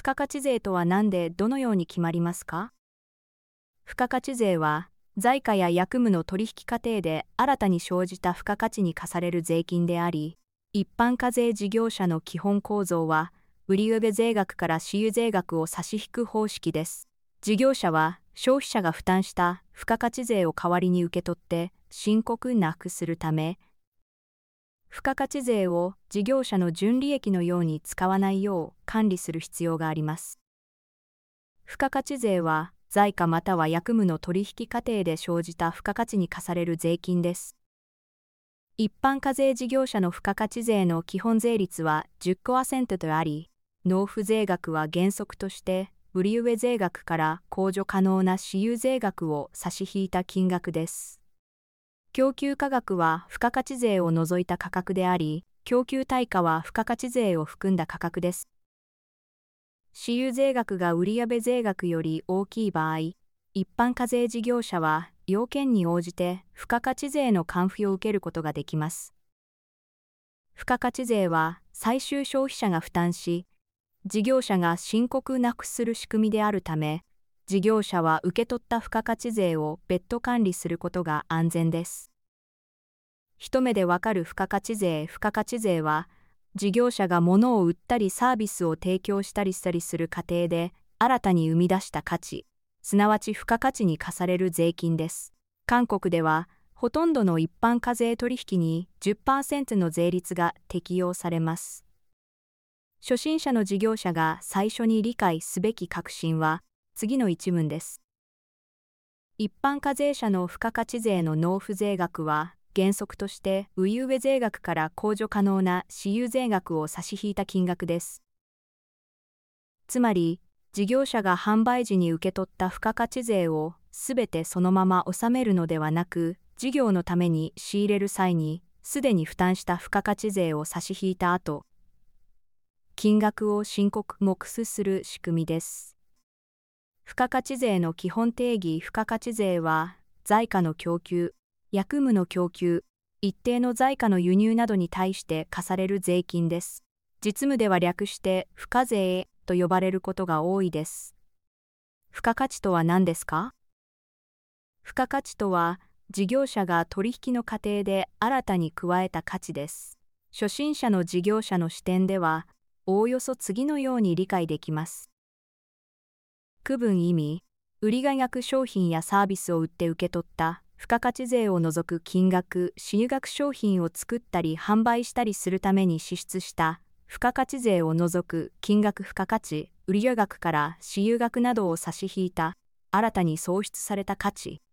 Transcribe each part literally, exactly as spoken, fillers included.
付加価値税とは何でどのように決まりますか？付加価値税は、財貨や役務の取引過程で新たに生じた付加価値に課される税金であり、一般課税事業者の基本構造は、売上税額から私有税額を差し引く方式です。事業者は、消費者が負担した付加価値税を代わりに受け取って申告なくするため、付加価値税を事業者の純利益のように使わないよう管理する必要があります。付加価値税は、財貨または役務の取引過程で生じた付加価値に課される税金です。一般課税事業者の付加価値税の基本税率は じゅっパーセント とあり、納付税額は原則として売上税額から控除可能な私有税額を差し引いた金額です。供給価格は付加価値税を除いた価格であり、供給対価は付加価値税を含んだ価格です。私有税額が売上税額より大きい場合、一般課税事業者は要件に応じて付加価値税の還付を受けることができます。付加価値税は最終消費者が負担し、事業者が申告なくする仕組みであるため、事業者は受け取った付加価値税を別途管理することが安全です。一目でわかる付加価値税。付加価値税は、事業者が物を売ったりサービスを提供したりしたりする過程で新たに生み出した価値、すなわち付加価値に課される税金です。韓国では、ほとんどの一般課税取引に じゅっパーセント の税率が適用されます。初心者の事業者が最初に理解すべき核心は次の一文です。一般課税者の付加価値税の納付税額は、原則として売上税額から控除可能な私有税額を差し引いた金額です。つまり、事業者が販売時に受け取った付加価値税をすべてそのまま納めるのではなく、事業のために仕入れる際にすでに負担した付加価値税を差し引いた後、金額を申告目数する仕組みです。付加価値税の基本定義。付加価値税は、財貨の供給、役務の供給、一定の財貨の輸入などに対して課される税金です。実務では略して付加税と呼ばれることが多いです。付加価値とは何ですか？付加価値とは、事業者が取引の過程で新たに加えた価値です。初心者の事業者の視点では、おおよそ次のように理解できます。区分意味、売上額商品やサービスを売って受け取った付加価値税を除く金額、私有額商品を作ったり販売したりするために支出した付加価値税を除く金額付加価値、売上額から私有額などを差し引いた新たに創出された価値。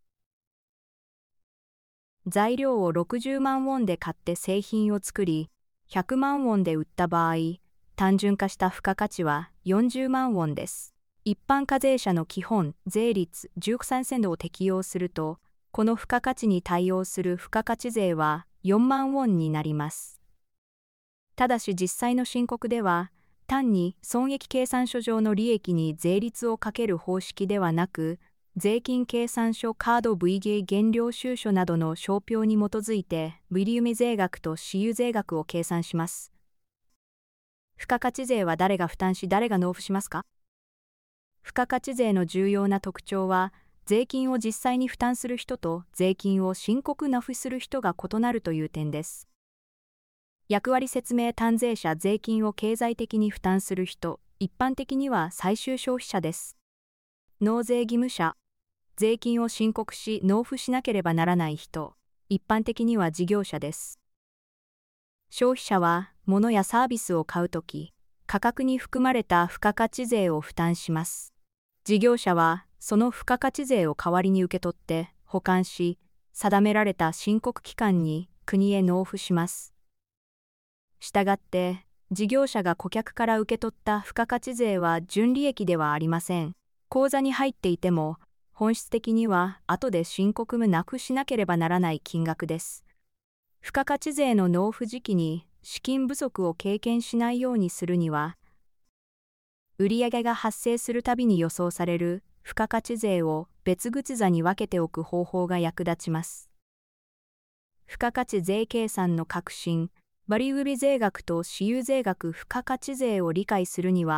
材料をろくじゅうまんウォンで買って製品を作り、ひゃくまんウォンで売った場合、単純化した付加価値はよんじゅうまんウォンです。一般課税者の基本税率 じゅうさんセントを適用すると、この付加価値に対応する付加価値税はよんまんウォンになります。ただし実際の申告では、単に損益計算書上の利益に税率をかける方式ではなく、税金計算書カード ブイゲー 原料収書などの商標に基づいて、売上税額と私有税額を計算します。付加価値税は誰が負担し誰が納付しますか？付加価値税の重要な特徴は、税金を実際に負担する人と税金を申告納付する人が異なるという点です。役割説明。単税者。税金を経済的に負担する人、一般的には最終消費者です。納税義務者。税金を申告し納付しなければならない人、一般的には事業者です。消費者は物やサービスを買うとき、価格に含まれた付加価値税を負担します。事業者はその付加価値税を代わりに受け取って保管し、定められた申告期間に国へ納付します。したがって、事業者が顧客から受け取った付加価値税は純利益ではありません。口座に入っていても、本質的には後で申告もなくしなければならない金額です。付加価値税の納付時期に資金不足を経験しないようにするには、売上が発生するたびに予想される付加価値税を別口座に分けておく方法が役立ちます。付加価値税計算の核心、割売税額と私有税額付加価値税を理解するには、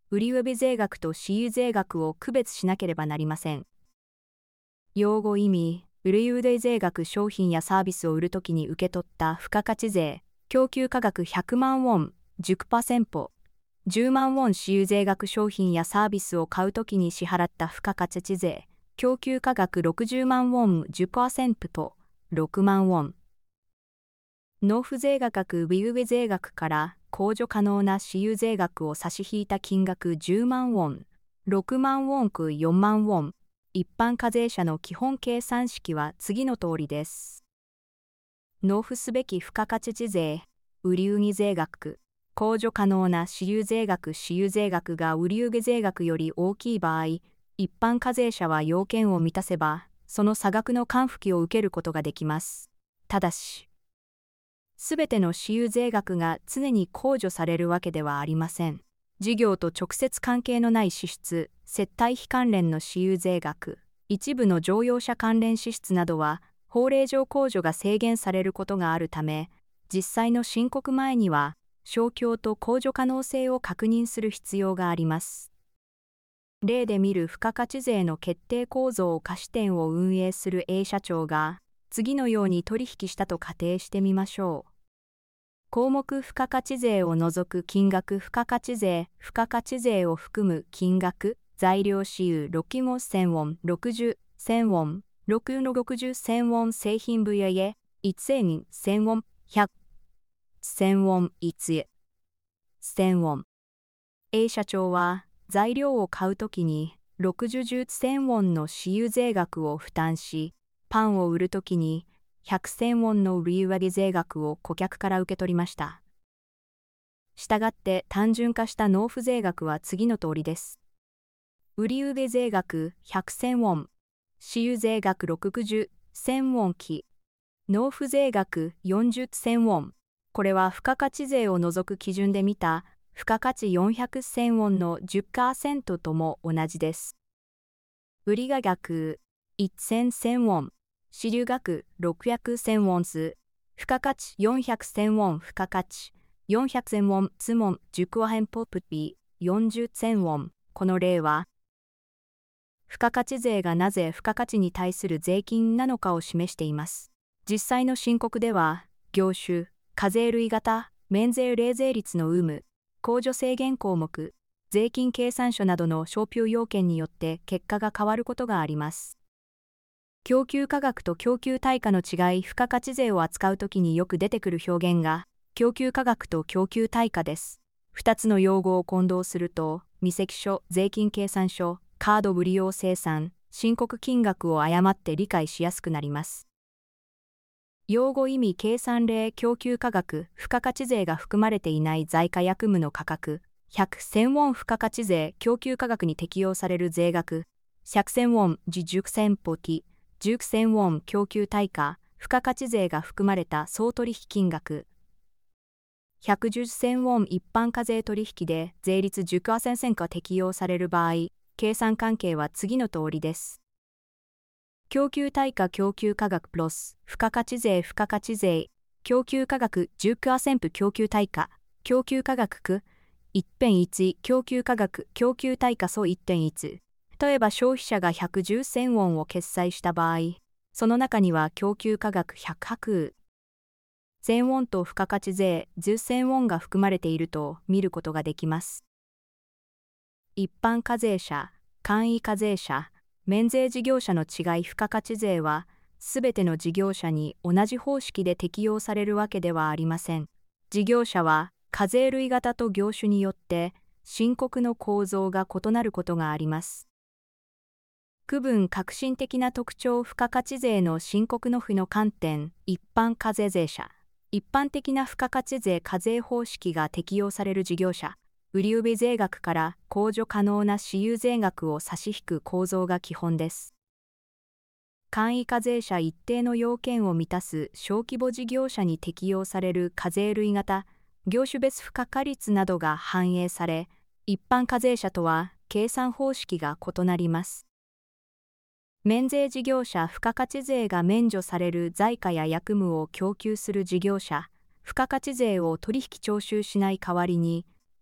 売上税額と私有税額を区別しなければなりません。用語意味、売上税額商品やサービスを売るときに受け取った付加価値税、供給価格ひゃくまんウォン、じゅっパーセント、じゅうまんウォン私有税額商品やサービスを買うときに支払った付加価値税、供給価格ろくじゅうまんウォン じゅっパーセント とろくまんウォン。納付税額売上税額から控除可能な私有税額を差し引いた金額じゅうまんウォン、ろくまんウォン区よんまんウォン。一般課税者の基本計算式は次の通りです。納付すべき付加価値税、売上税額、控除可能な私有税額私有税額が売上税額より大きい場合、一般課税者は要件を満たせば、その差額の還付を受けることができます。ただし、すべての私有税額が常に控除されるわけではありません。事業と直接関係のない支出、接待費関連の私有税額、一部の乗用車関連支出などは、法令上控除が制限されることがあるため、実際の申告前には、消去と控除可能性を確認する必要があります。例で見る付加価値税の決定構造を貸店を運営する A 社長が、次のように取引したと仮定してみましょう。項目付加価値税を除く金額付加価値税、付加価値税を含む金額、材料私有ろくごせんウォン、ろくじゅうせんウォン、ろくのろくじゅうせんウォン製品売上、せんせんウォン、ひゃくせんウォン、いちせんウォン。A 社長は材料を買うときにろくじゅうせんウォンの私有税額を負担し、パンを売るときにひゃくせんウォンの売上税額を顧客から受け取りました。したがって単純化した納付税額は次の通りです。売上税額ひゃくせんウォン、私有税額ろくじゅうせんウォン期、納付税額よんじゅうせんウォン。これは付加価値税を除く基準で見た付加価値よんひゃくせんウォンの じゅっパーセント とも同じです。売上額せんせんウォン、支流額ろくひゃくせんウォン数、付加価値よんひゃくせんウォン付加価値よんひゃくせんウォンツモンじゅっこへんポプピよんじゅうせんウォン。この例は、付加価値税がなぜ付加価値に対する税金なのかを示しています。実際の申告では、業種、課税類型、免税例税率の有無、控除制限項目、税金計算書などの商標要件によって結果が変わることがあります。供給価格と供給対価の違い、付加価値税を扱うときによく出てくる表現が、供給価格と供給対価です。二つの用語を混同すると、未積書、税金計算書、カード無利用生産、申告金額を誤って理解しやすくなります。用語意味計算例供給価格、付加価値税が含まれていない在価役務の価格、ひゃくせんウォン付加価値税供給価格に適用される税額、ひゃくせんウォンじじゅっせんポティ、じゅっせんウォン供給対価、付加価値税が含まれた総取引金額、ひゃくじゅっせんウォン一般課税取引で税率 じゅっパーセント が適用される場合、計算関係は次の通りです。供給対価供給価格プラス付加価値税付加価値税供給価格 じゅっパーセント 供給対価供給価格区 いってんいち 供給価格供給対価素 いってんいち。例えば消費者がひゃくじゅっせんウォンを決済した場合、その中には供給価格ひゃくせんウォンと付加価値税じゅっせんウォンが含まれていると見ることができます。一般課税者、簡易課税者、免税事業者の違い付加価値税は、すべての事業者に同じ方式で適用されるわけではありません。事業者は、課税類型と業種によって、申告の構造が異なることがあります。区分革新的な特徴付加価値税の申告の負の観点、一般課税税者、一般的な付加価値税課税方式が適用される事業者、売上税額から控除可能な私有税額を差し引く構造が基本です。簡易課税者一定の要件を満たす小規模事業者に適用される課税類型、業種別付加価率などが反映され、一般課税者とは計算方式が異なります。免税事業者付加価値税が免除される在価や役務を供給する事業者、付加価値税を取引徴収しない代わりに、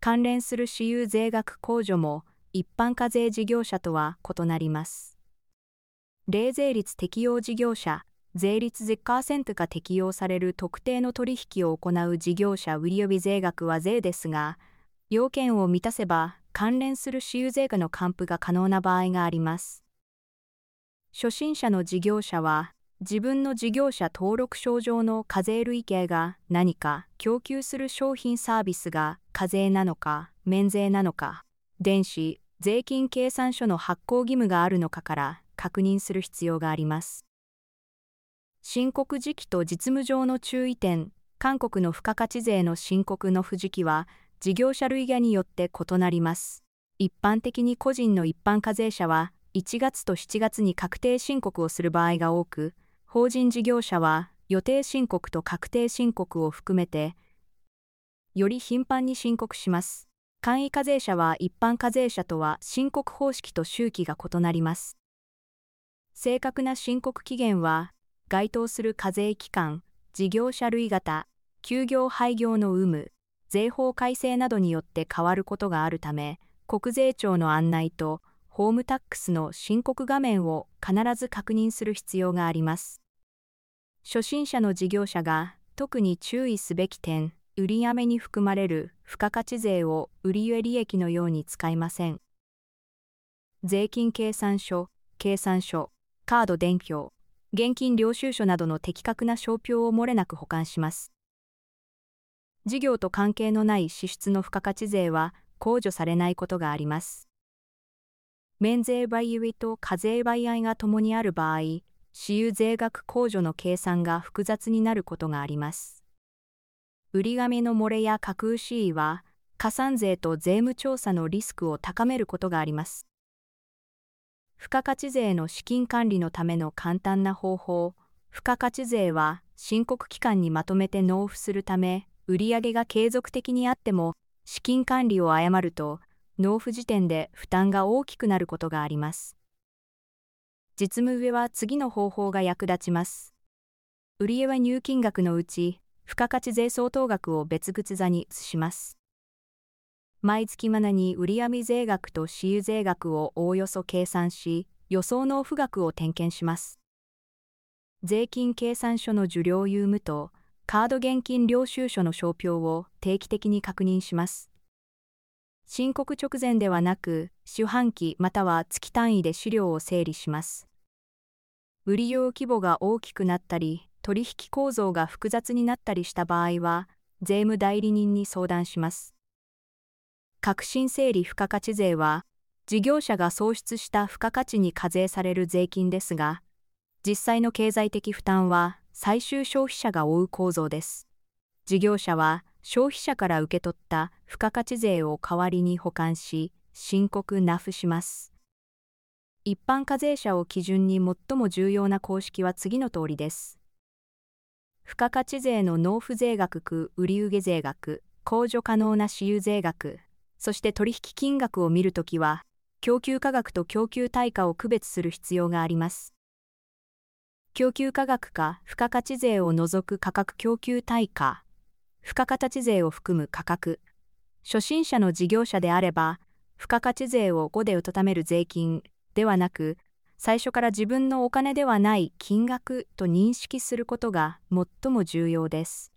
関連する私有税額控除も一般課税事業者とは異なります。零税率適用事業者、税率 ゼロパーセント が適用される特定の取引を行う事業者売上税額は税ですが、要件を満たせば関連する私有税額の還付が可能な場合があります。初心者の事業者は、自分の事業者登録証上の課税類型が何か供給する商品サービスが課税なのか、免税なのか、電子税金計算書の発行義務があるのかから確認する必要があります。申告時期と実務上の注意点、韓国の付加価値税の申告の付時期は、事業者類型によって異なります。一般的に個人の一般課税者はいちがつとしちがつに確定申告をする場合が多く、法人事業者は予定申告と確定申告を含めて、より頻繁に申告します。簡易課税者は一般課税者とは申告方式と周期が異なります。正確な申告期限は、該当する課税期間、事業者類型、休業廃業の有無、税法改正などによって変わることがあるため、国税庁の案内とホームタックスの申告画面を必ず確認する必要があります。初心者の事業者が特に注意すべき点、売上に含まれる付加価値税を売上利益のように使いません。税金計算書、計算書、カード伝票、現金領収書などの的確な商標を漏れなく保管します。事業と関係のない支出の付加価値税は控除されないことがあります。免税倍入と課税倍合が共にある場合、私有税額控除の計算が複雑になることがあります。売上の漏れや架空私意は、加算税と税務調査のリスクを高めることがあります。付加価値税の資金管理のための簡単な方法、付加価値税は申告期間にまとめて納付するため、売上が継続的にあっても、資金管理を誤ると、納付時点で負担が大きくなることがあります。実務上は次の方法が役立ちます。売上入金額のうち、付加価値税相当額を別口座に移します。毎月まなに売上税額と私有税額をおおよそ計算し、予想納付額を点検します。税金計算書の受領有無と、カード現金領収書の商標を定期的に確認します。申告直前ではなく、四半期または月単位で資料を整理します。売上規模が大きくなったり、取引構造が複雑になったりした場合は、税務代理人に相談します。革新整理付加価値税は、事業者が創出した付加価値に課税される税金ですが、実際の経済的負担は最終消費者が負う構造です。事業者は消費者から受け取った付加価値税を代わりに保管し、申告納付します。一般課税者を基準に最も重要な公式は次の通りです。付加価値税の納付税額区売上税額、控除可能な私有税額、そして取引金額を見るときは、供給価格と供給対価を区別する必要があります。供給価格か付加価値税を除く価格供給対価、付加価値税を含む価格。初心者の事業者であれば、付加価値税をごで受める税金ではなく、最初から自分のお金ではない金額と認識することが最も重要です。